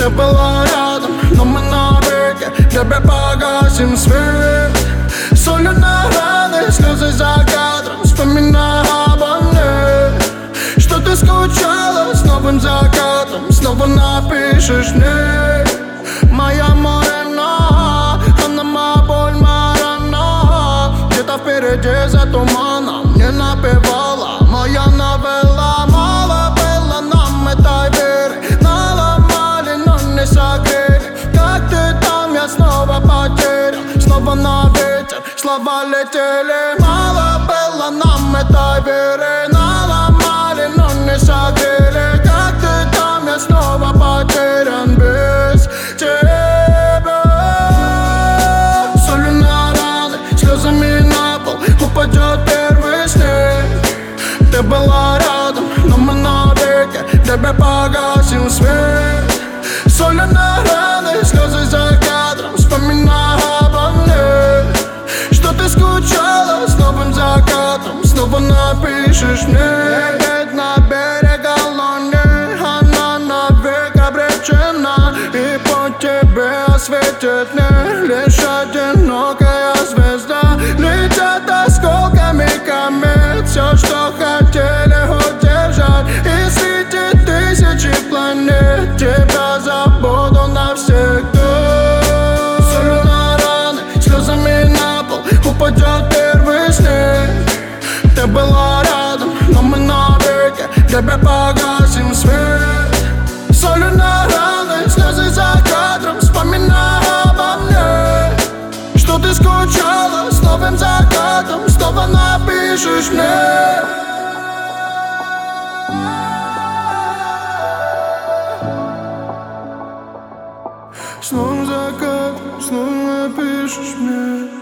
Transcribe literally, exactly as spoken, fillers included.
Ты была рядом, но мы навеки тебе погасим свет. Солью на раны, слезы за кадром, вспоминая обо мне. Что ты скучала с новым закатом, снова напишешь мне. Моя морена, она моя боль, моя рана. Где-то впереди за туманом не напевала моя новелла. Мало было нам этой веры, наломали, но не согрели. Как ты там, я снова потерян, снова на ветер слова летели. Мало было нам этой веры, наломали, но не согрели. Как ты там, я снова потерян без тебя. Солью на раны, слезами на пол упадет первый снег. Ты была рядом, но мы навеки тебе погасим свет. Солью на раны, слезы за кадром, вспоминая обо мне. Что ты скучала с новым закатом, снова напишешь мне. Опять на берег луны, она навек обречена, и по тебе осветит мне лишь одинокая звезда. Летят осколками комет, все, что хотели удержать, и среди тысячи планет тебя забуду навсегда. Солью на раны, слезами на пол упадет первый снег. Ты была рядом, но мы навеки тебе погасим свет. Солью на раны, слезы за кадром, вспоминая обо мне. Что ты скучала с новым закатом, снова напишешь мне. С новым закатом, снова напишешь мне.